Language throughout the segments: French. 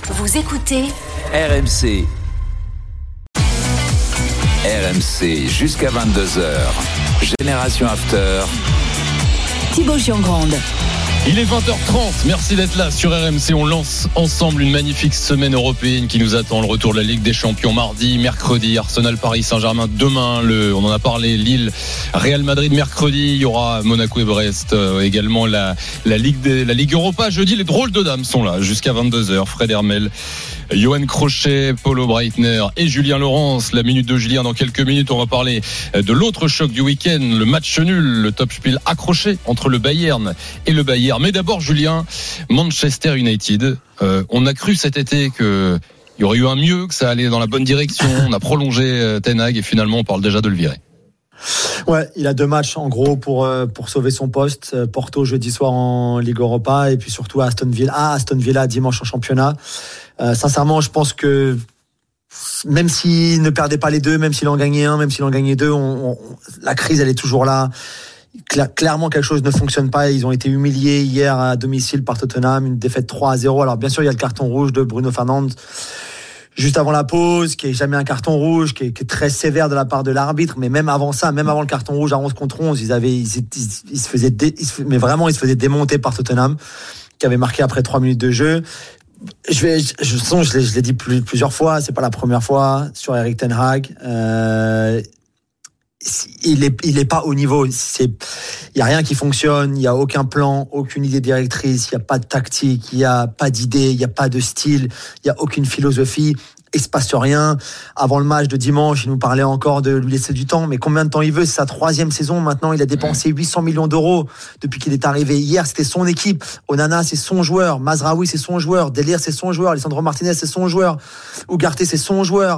Vous écoutez RMC. RMC jusqu'à 22h. Génération After. Thibaut Giangrande. Il est 20h30, merci d'être là sur RMC. On lance ensemble une magnifique semaine européenne qui nous attend. Le retour de la Ligue des Champions mardi, mercredi, Arsenal Paris Saint-Germain demain, on en a parlé, Lille Real Madrid mercredi, il y aura Monaco et Brest, également la Ligue Europa jeudi. Les drôles de dames sont là jusqu'à 22h. Fred Hermel, Johan Crochet, Paulo Breitner et Julien Laurence. La minute de Julien dans quelques minutes. On va parler de l'autre choc du week-end, le match nul, le top spiel accroché entre le Bayern et le Bayern. Mais d'abord, Julien, Manchester United. On a cru cet été qu'il y aurait eu un mieux, que ça allait dans la bonne direction. On a prolongé Ten Hag et finalement on parle déjà de le virer. Ouais, il a 2 matchs en gros pour sauver son poste. Porto jeudi soir en Ligue Europa et puis surtout Aston Villa dimanche en championnat. Sincèrement, je pense que même s'il ne perdait pas les deux, même s'il en gagnait un, même s'il en gagnait deux, la crise elle est toujours là. Clairement quelque chose ne fonctionne pas. Ils ont été humiliés hier à domicile par Tottenham, une défaite 3-0. Alors bien sûr il y a le carton rouge de Bruno Fernandes juste avant la pause, qui est jamais un carton rouge, qui est très sévère de la part de l'arbitre. Mais même avant ça, même avant le carton rouge à 11 contre 11, ils se faisaient démonter par Tottenham, qui avait marqué après 3 minutes de jeu. Je l'ai dit plusieurs fois, c'est pas la première fois sur Erik ten Hag. Il est pas au niveau. Il y a rien qui fonctionne. Il y a aucun plan, aucune idée directrice. Il y a pas de tactique. Il y a pas d'idée. Il y a pas de style. Il y a aucune philosophie. Il se passe rien. Avant le match de dimanche, il nous parlait encore de lui laisser du temps. Mais combien de temps il veut? C'est sa 3e saison. Maintenant, il a dépensé 800 millions d'euros depuis qu'il est arrivé. Hier, c'était son équipe. Onana, c'est son joueur. Mazraoui, c'est son joueur. Delir, c'est son joueur. Lisandro Martinez, c'est son joueur. Ugarte, c'est son joueur.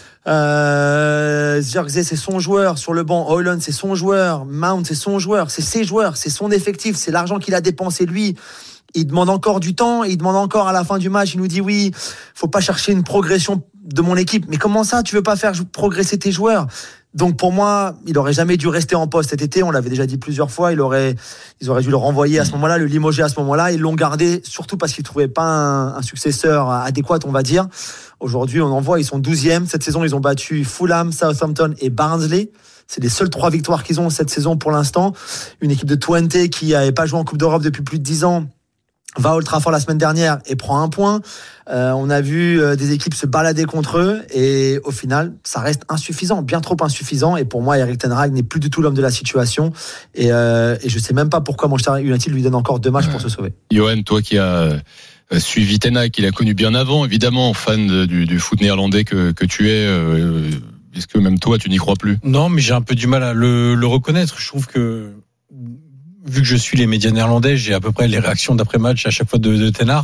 Zirkzee, c'est son joueur sur le banc. Højlund, c'est son joueur. Mount, c'est son joueur. C'est ses joueurs, c'est son effectif, c'est l'argent qu'il a dépensé lui. Il demande encore du temps, il demande encore à la fin du match, il nous dit oui, faut pas chercher une progression de mon équipe. Mais comment ça, tu veux pas faire progresser tes joueurs? Donc pour moi, il aurait jamais dû rester en poste cet été. On l'avait déjà dit plusieurs fois. Ils auraient dû le renvoyer à ce moment-là, le limoger à ce moment-là. Ils l'ont gardé, surtout parce qu'ils trouvaient pas un successeur adéquat, on va dire. Aujourd'hui, on en voit, ils sont 12e. Cette saison, ils ont battu Fulham, Southampton et Barnsley. C'est les seules 3 victoires qu'ils ont cette saison pour l'instant. Une équipe de Twente qui n'avait pas joué en Coupe d'Europe depuis plus de 10 ans va à Old Trafford la semaine dernière et prend un point. On a vu des équipes se balader contre eux et au final, ça reste insuffisant, bien trop insuffisant. Et pour moi, Erik ten Hag n'est plus du tout l'homme de la situation. Et je sais même pas pourquoi Manchester United lui donne encore 2 matchs pour se sauver. Johan, toi qui as suivi Ten Hag, qu'il a connu bien avant, évidemment, fan du foot néerlandais que tu es, est-ce que même toi, tu n'y crois plus? Non, mais j'ai un peu du mal à le reconnaître. Je trouve que vu que je suis les médias néerlandais, j'ai à peu près les réactions d'après-match à chaque fois de Ten Hag.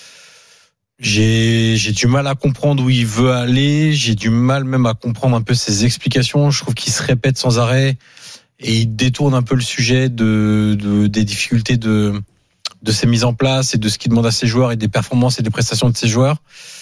J'ai du mal à comprendre où il veut aller. J'ai du mal même à comprendre un peu ses explications. Je trouve qu'il se répète sans arrêt et il détourne un peu le sujet des difficultés de ses mises en place et de ce qu'il demande à ses joueurs et des performances et des prestations de ses joueurs.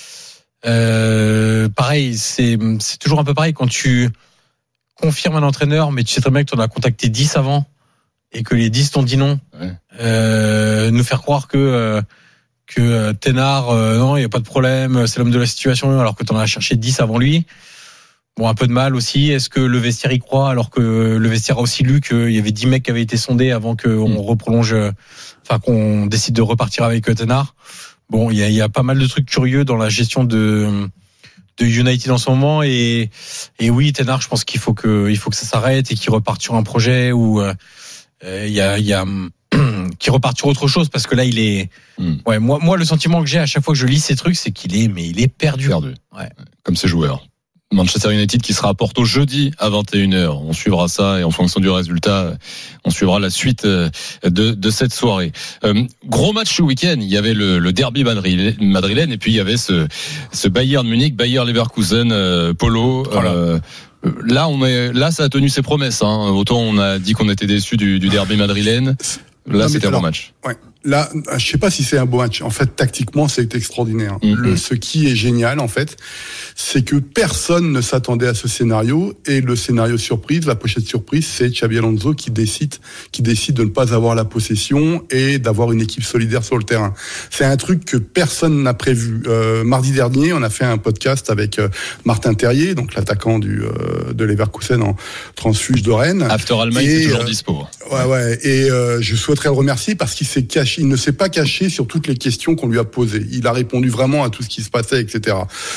Pareil, c'est toujours un peu pareil quand tu confirmes un entraîneur, mais tu sais très bien que tu en as contacté 10 avant. Et que les 10 t'ont dit non. Ouais. Nous faire croire que Ten Hag, non, il n'y a pas de problème, c'est l'homme de la situation, alors que t'en as cherché 10 avant lui. Bon, un peu de mal aussi. Est-ce que le vestiaire y croit, alors que le vestiaire a aussi lu qu'il y avait 10 mecs qui avaient été sondés avant qu'on reprolonge, qu'on décide de repartir avec Ten Hag. Bon, il y a pas mal de trucs curieux dans la gestion de United en ce moment et oui, Ten Hag, je pense qu'il faut que ça s'arrête et qu'il reparte sur un projet où il y a qui repart sur autre chose parce que là il est ouais, moi le sentiment que j'ai à chaque fois que je lis ces trucs, c'est qu'il est perdu. Ouais. Comme ses joueurs. Manchester United qui sera à Porto jeudi à 21h. On suivra ça et en fonction du résultat, on suivra la suite de cette soirée. Gros match ce week-end. Il y avait le derby madrilène et puis il y avait ce Bayern Munich, Bayer Leverkusen, Polo. Voilà. Là, ça a tenu ses promesses. Autant on a dit qu'on était déçus du derby madrilène. Là, c'était un bon match. Ouais. là, je sais pas si c'est un beau match. En fait, tactiquement, c'est extraordinaire. Ce qui est génial, en fait, c'est que personne ne s'attendait à ce scénario. Et le scénario surprise, la pochette surprise, c'est Xabi Alonso qui décide de ne pas avoir la possession et d'avoir une équipe solidaire sur le terrain. C'est un truc que personne n'a prévu. Mardi dernier, on a fait un podcast avec Martin Terrier, donc l'attaquant de Leverkusen en transfuge de Rennes. After Allemagne, c'est toujours dispo. Ouais. Et je souhaiterais le remercier parce qu'il s'est caché. Il ne s'est pas caché sur toutes les questions qu'on lui a posées. Il a répondu vraiment à tout ce qui se passait, etc.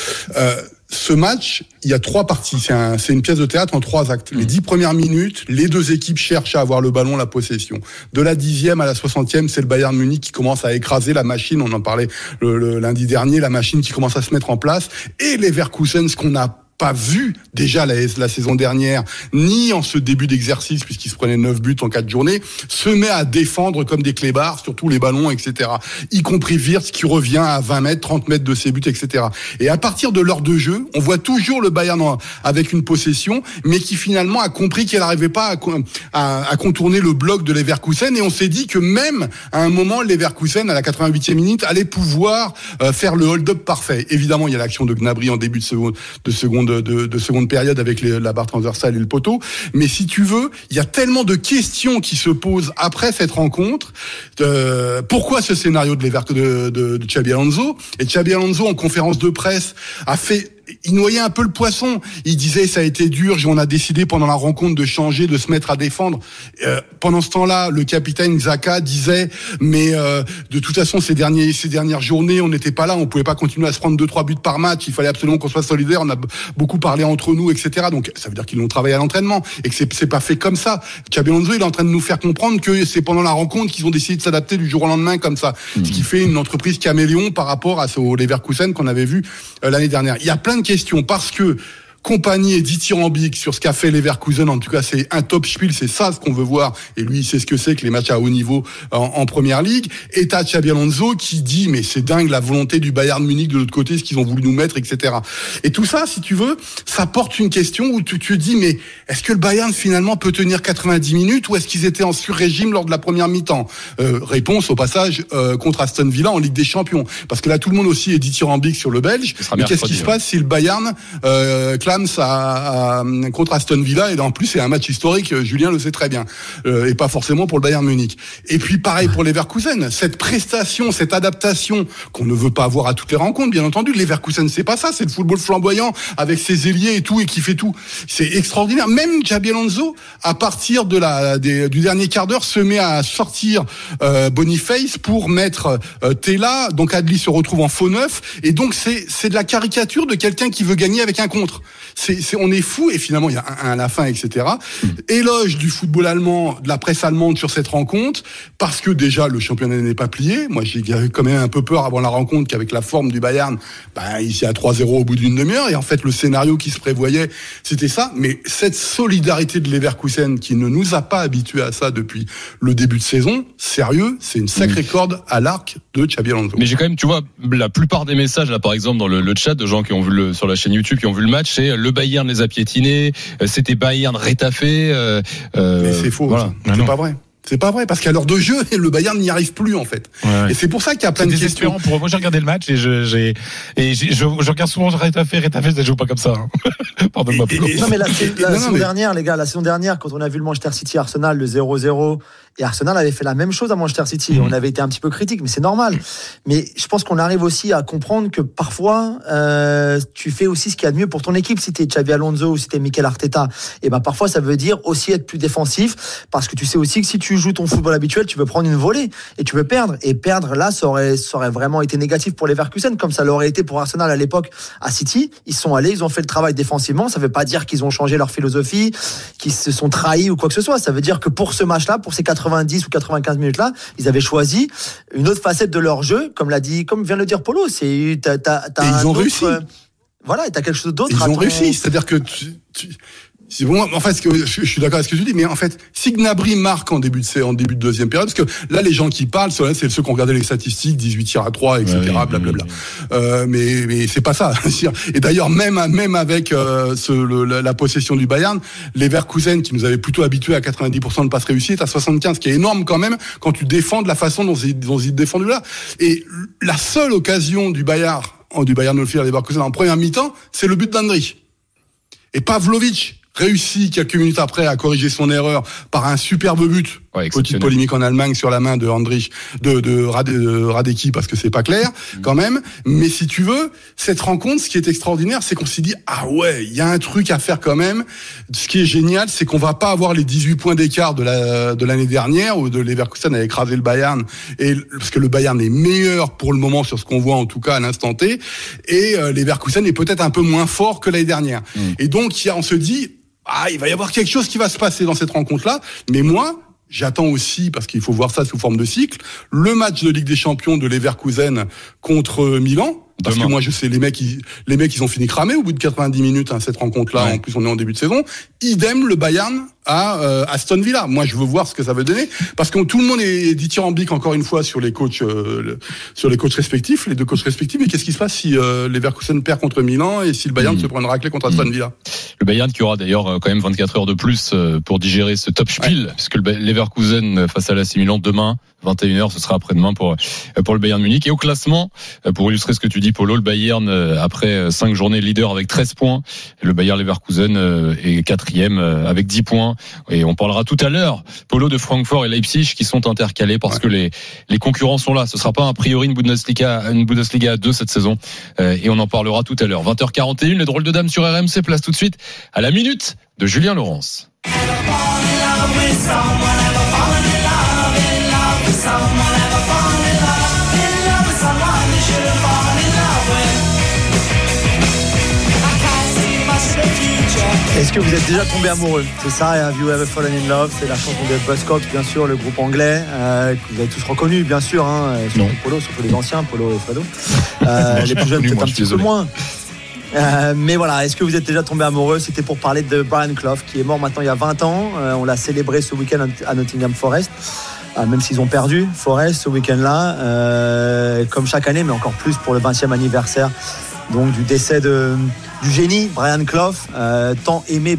Ce match, il y a 3 parties. C'est une pièce de théâtre en 3 actes. Les 10 premières minutes, les 2 équipes cherchent à avoir le ballon, la possession. De la 10e à la 60e, c'est le Bayern Munich qui commence à écraser la machine. On en parlait le lundi dernier, la machine qui commence à se mettre en place. Et les Leverkusen, ce qu'on a pas vu déjà la saison dernière, ni en ce début d'exercice, puisqu'il se prenait 9 buts en 4 journées, se met à défendre comme des clébards sur tous les ballons, etc. Y compris Wirtz qui revient à 20 mètres, 30 mètres de ses buts, etc. Et à partir de l'heure de jeu, on voit toujours le Bayern avec une possession, mais qui finalement a compris qu'elle n'arrivait pas à contourner le bloc de Leverkusen, et on s'est dit que même à un moment, Leverkusen, à la 88e minute, allait pouvoir faire le hold-up parfait. Évidemment, il y a l'action de Gnabry en début de seconde période avec la barre transversale et le poteau. Mais si tu veux, il y a tellement de questions qui se posent après cette rencontre. Pourquoi ce scénario de Xabi Alonso? Et Xabi Alonso, en conférence de presse, il noyait un peu le poisson. Il disait ça a été dur, on a décidé pendant la rencontre de changer, de se mettre à défendre. Pendant ce temps-là, le capitaine Xhaka disait mais de toute façon ces dernières journées, on n'était pas là, on pouvait pas continuer à se prendre 2-3 buts par match, il fallait absolument qu'on soit solidaire, on a beaucoup parlé entre nous, etc. Donc ça veut dire qu'ils l'ont travaillé à l'entraînement et que c'est pas fait comme ça. Xabi Alonso, il est en train de nous faire comprendre que c'est pendant la rencontre qu'ils ont décidé de s'adapter du jour au lendemain comme ça. Ce qui fait une entreprise caméléon par rapport à ce Leverkusen qu'on avait vu l'année dernière. Il y a plein de questions parce que Kompany est dithyrambique sur ce qu'a fait Leverkusen. En tout cas, c'est un top spiel, c'est ça ce qu'on veut voir. Et lui, il sait ce que c'est que les matchs à haut niveau en première ligue. Et t'as Xabi Alonso qui dit, mais c'est dingue la volonté du Bayern Munich de l'autre côté, ce qu'ils ont voulu nous mettre, etc. Et tout ça, si tu veux, ça porte une question où tu te dis, mais est-ce que le Bayern finalement peut tenir 90 minutes ou est-ce qu'ils étaient en sur-régime lors de la première mi-temps? Réponse au passage contre Aston Villa en Ligue des Champions. Parce que là, tout le monde aussi est dithyrambique sur le Belge. Mais qu'est-ce qui se passe si le Bayern contre Aston Villa, et en plus c'est un match historique, Julien le sait très bien, et pas forcément pour le Bayern Munich. Et puis pareil pour Leverkusen, cette prestation, cette adaptation qu'on ne veut pas avoir à toutes les rencontres, bien entendu. Leverkusen, c'est pas ça, c'est le football flamboyant avec ses ailiers et tout, et qui fait tout. C'est extraordinaire. Même Xabi Alonso, à partir du dernier quart d'heure, se met à sortir Boniface pour mettre Tella, donc Adli se retrouve en faux neuf, et donc c'est de la caricature de quelqu'un qui veut gagner avec un contre. On est fou, et finalement il y a un à la fin, etc. Éloge du football allemand, de la presse allemande sur cette rencontre, parce que déjà le championnat n'est pas plié. Moi j'ai eu quand même un peu peur avant la rencontre qu'avec la forme du Bayern, ici à 3-0 au bout d'une demi-heure, et en fait le scénario qui se prévoyait c'était ça. Mais cette solidarité de Leverkusen qui ne nous a pas habitués à ça depuis le début de saison, sérieux, c'est une sacrée corde à l'arc de Xabi Alonso. Mais j'ai quand même, tu vois, la plupart des messages là par exemple dans le chat de gens qui ont vu sur la chaîne YouTube, qui ont vu le match, c'est le Bayern les a piétinés, c'était Bayern rétafé. Mais c'est faux, voilà. C'est pas vrai. C'est pas vrai, parce qu'à l'heure de jeu, le Bayern n'y arrive plus, en fait. Ouais. Et c'est pour ça qu'il y a plein de questions. Moi, j'ai regardé le match et je regarde souvent rétafé, ça joue pas comme ça. Hein. Pardonne-moi. Non, mais la saison dernière, les gars, quand on a vu le Manchester City Arsenal, le 0-0, et Arsenal avait fait la même chose à Manchester City. On avait été un petit peu critique, mais c'est normal. Mais je pense qu'on arrive aussi à comprendre que parfois, tu fais aussi ce qu'il y a de mieux pour ton équipe. Si t'es Xabi Alonso ou si t'es Mikel Arteta, et parfois ça veut dire aussi être plus défensif, parce que tu sais aussi que si tu joues ton football habituel, tu veux prendre une volée et tu veux perdre. Et perdre là, ça aurait vraiment été négatif pour les Leverkusen, comme ça l'aurait été pour Arsenal à l'époque à City. Ils sont allés, ils ont fait le travail défensivement. Ça veut pas dire qu'ils ont changé leur philosophie, qu'ils se sont trahis ou quoi que ce soit. Ça veut dire que pour ce match-là, pour ces 90 ou 95 minutes là, ils avaient choisi une autre facette de leur jeu, comme vient de le dire Polo. Ils ont réussi. Voilà, et t'as quelque chose d'autre. Ils ont réussi, c'est-à-dire que C'est bon, en fait, je suis d'accord avec ce que tu dis, mais en fait, si Gnabry marque en début de deuxième période, parce que là, les gens qui parlent, c'est ceux qui ont regardé les statistiques, 18 tirs à 3, etc., blablabla. Mais c'est pas ça. Et d'ailleurs, même avec la possession du Bayern, Leverkusen, qui nous avait plutôt habitués à 90% de passes réussies, est à 75, ce qui est énorme quand même quand tu défends de la façon dont ils défendent là. Et la seule occasion du Bayern de Leverkusen en première mi-temps, c'est le but d'Andrich. Et Pavlovic réussit quelques minutes après à corriger son erreur par un superbe but. Petite polémique en Allemagne sur la main de Andrich, de Radecki, parce que c'est pas clair, quand même. Mais si tu veux, cette rencontre, ce qui est extraordinaire, c'est qu'on s'est dit, ah ouais, il y a un truc à faire quand même. Ce qui est génial, c'est qu'on va pas avoir les 18 points d'écart de l'année dernière, où de Leverkusen a écrasé le Bayern, parce que le Bayern est meilleur pour le moment sur ce qu'on voit, en tout cas, à l'instant T. Et Leverkusen est peut-être un peu moins fort que l'année dernière. Et donc, on se dit, il va y avoir quelque chose qui va se passer dans cette rencontre-là. Mais moi, j'attends aussi, parce qu'il faut voir ça sous forme de cycle, le match de Ligue des Champions de Leverkusen contre Milan. Parce que moi, je sais, les mecs, ils ont fini cramés au bout de 90 minutes, cette rencontre-là. Ouais. En plus, on est en début de saison. Idem, le Bayern à Aston Villa. Moi, je veux voir ce que ça veut donner. Parce que tout le monde est dithyrambique, encore une fois, sur les coachs respectifs, les deux coachs respectifs. Mais qu'est-ce qui se passe si Leverkusen perd contre Milan et si le Bayern se prend une raclée contre Aston Villa? Le Bayern qui aura d'ailleurs quand même 24 heures de plus pour digérer ce top spiel, parce que le Leverkusen face à l'AC Milan demain, 21h, ce sera après-demain pour le Bayern Munich. Et au classement, pour illustrer ce que tu dis, Polo, le Bayern, après 5 journées leader avec 13 points, le Bayern Leverkusen est 4e avec 10 points. Et on parlera tout à l'heure, Polo, de Francfort et Leipzig qui sont intercalés parce que les concurrents sont là. Ce sera pas a priori une Bundesliga à 2 cette saison. Et on en parlera tout à l'heure. 20h41, les drôles de dames sur RMC, place tout de suite à la minute de Julien Laurence. Est-ce que vous êtes déjà tombé amoureux? C'est ça, Have You Ever Fallen in Love? C'est la chanson de Buzzcocks, bien sûr, le groupe anglais, que vous avez tous reconnu, bien sûr, surtout Polo, surtout les anciens, Polo et Fredo. Les plus jeunes, peut-être un petit peu moins. Mais voilà, est-ce que vous êtes déjà tombé amoureux? C'était pour parler de Brian Clough, qui est mort maintenant il y a 20 ans. On l'a célébré ce week-end à Nottingham Forest. Même s'ils ont perdu Forest ce week-end-là, comme chaque année, mais encore plus pour le 20e anniversaire donc du décès du génie Brian Clough, tant aimé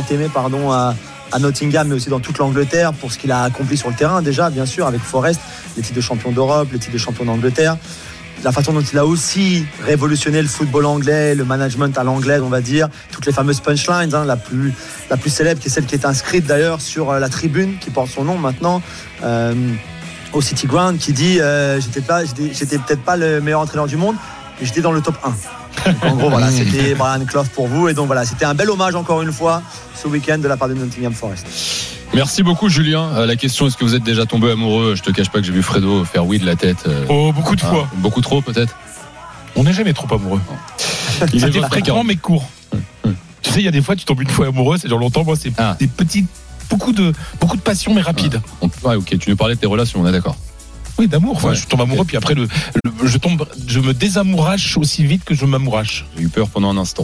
à Nottingham, mais aussi dans toute l'Angleterre pour ce qu'il a accompli sur le terrain déjà, bien sûr, avec Forest, les titres de champion d'Europe, les titres de champion d'Angleterre, la façon dont il a aussi révolutionné le football anglais, le management à l'anglaise, on va dire, toutes les fameuses punchlines, la plus célèbre, qui est celle qui est inscrite d'ailleurs sur la tribune qui porte son nom maintenant, au City Ground, qui dit j'étais peut-être pas le meilleur entraîneur du monde, mais j'étais dans le top 1. Donc, en gros, voilà, c'était Brian Clough pour vous. Et donc voilà, c'était un bel hommage encore une fois ce week-end de la part de Nottingham Forest. Merci beaucoup, Julien. La question, est-ce que vous êtes déjà tombé amoureux? Je te cache pas que j'ai vu Fredo faire oui de la tête. Beaucoup de fois. Beaucoup trop, peut-être. On n'est jamais trop amoureux. Il est fréquent mais court. Tu sais, il y a des fois, tu tombes une fois amoureux, c'est genre longtemps. Moi, c'est des petites, beaucoup de passion mais rapide. Ok, tu nous parlais de tes relations, on est d'accord. Oui, d'amour. Ouais, je tombe amoureux, puis après, je me désamourache aussi vite que je m'amourache. J'ai eu peur pendant un instant.